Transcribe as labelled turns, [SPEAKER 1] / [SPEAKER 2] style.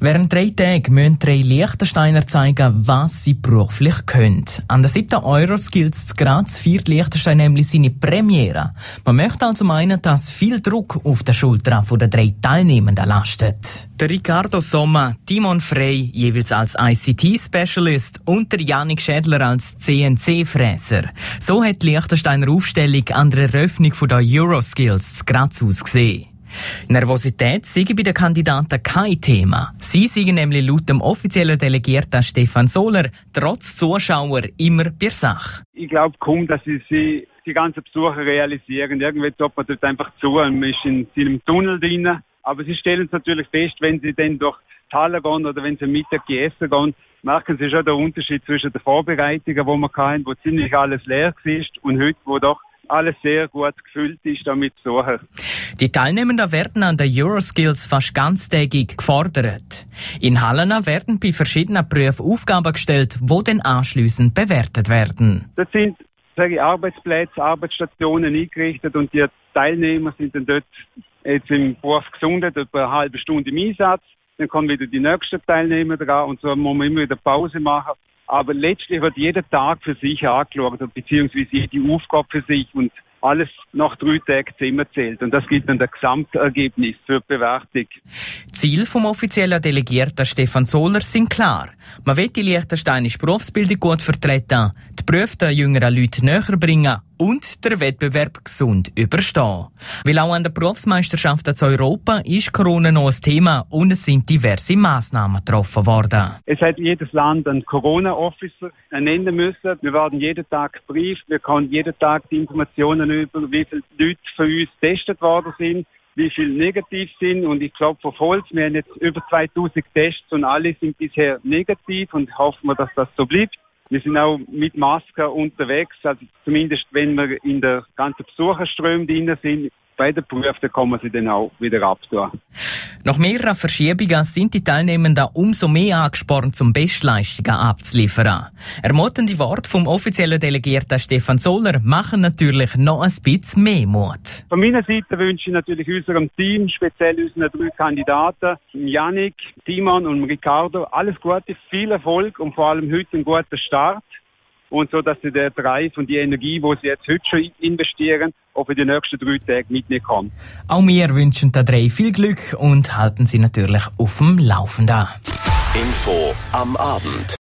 [SPEAKER 1] Während 3 Tagen müssen 3 Liechtensteiner zeigen, was sie beruflich können. An der 7. Euroskills zu Graz feiert Liechtenstein nämlich seine Premiere. Man möchte also meinen, dass viel Druck auf den Schultern der 3 Teilnehmenden lastet. Der Ricardo Sommer, Timon Frey jeweils als ICT-Specialist und der Janik Schädler als CNC-Fräser. So hat die Liechtensteiner Aufstellung an der Eröffnung der Euroskills zu Graz ausgesehen. Nervosität sei bei den Kandidaten kein Thema. Sie seien nämlich laut dem offiziellen Delegierten Stefan Sohler trotz Zuschauer immer bei Sache.
[SPEAKER 2] Ich glaube kaum, dass sie die ganzen Besucher realisieren. Irgendwie tut man dort einfach zu und man ist in seinem Tunnel drin. Aber sie stellen es natürlich fest, wenn sie dann durch die Halle gehen oder wenn sie Mittag essen gehen, merken sie schon den Unterschied zwischen den Vorbereitungen, die man hatten, wo ziemlich alles leer war, und heute, wo doch alles sehr gut gefüllt ist mit Besuchern. Die Teilnehmenden werden an den Euroskills fast ganztägig gefordert. In Hallen werden bei verschiedenen Berufen Aufgaben gestellt, die dann anschliessend bewertet werden. Das sind Arbeitsplätze, Arbeitsstationen eingerichtet und die Teilnehmer sind dann dort jetzt im Beruf gesundet, etwa eine halbe Stunde im Einsatz. Dann kommen wieder die nächsten Teilnehmer dran und so muss man immer wieder Pause machen. Aber letztlich wird jeder Tag für sich angeschaut, beziehungsweise jede Aufgabe für sich und alles nach 3 Tagen zusammenzählt. Und das gibt dann das Gesamtergebnis für die Bewertung. Ziel vom offiziellen Delegierten Stefan Sohler sind klar. Man will die liechtensteinische Berufsbildung gut vertreten, die Berufe den jüngeren Leuten näher bringen und den Wettbewerb gesund überstehen. Weil auch an der Berufsmeisterschaft zu Europa ist Corona noch ein Thema und es sind diverse Massnahmen getroffen worden. Es hat jedes Land einen Corona-Officer nennen müssen. Wir werden jeden Tag gebrieft. Wir können jeden Tag die Informationen über, wie viele Leute von uns getestet worden sind, wie viele negativ sind. Und ich glaube, von Holz, wir haben jetzt über 2000 Tests und alle sind bisher negativ und hoffen wir, dass das so bleibt. Wir sind auch mit Masken unterwegs, also zumindest wenn wir in der ganzen Besucherströme drin sind. Bei den Berufen kann man sie dann auch wieder abtun. Nach mehreren Verschiebungen sind die Teilnehmenden umso mehr angespornt, um Bestleistungen abzuliefern. Ermutigende Worte vom offiziellen Delegierten Stefan Sohler machen natürlich noch ein bisschen mehr Mut. Von meiner Seite wünsche ich natürlich unserem Team, speziell unseren 3 Kandidaten, Janik, Timon und Ricardo, alles Gute, viel Erfolg und vor allem heute einen guten Start. Und so, dass sie den Drive und die Energie, die sie jetzt heute schon investieren, auch für die nächsten 3 Tage mitnehmen kann. Auch wir wünschen den 3 viel Glück und halten sie natürlich auf dem Laufenden.
[SPEAKER 3] Info am Abend.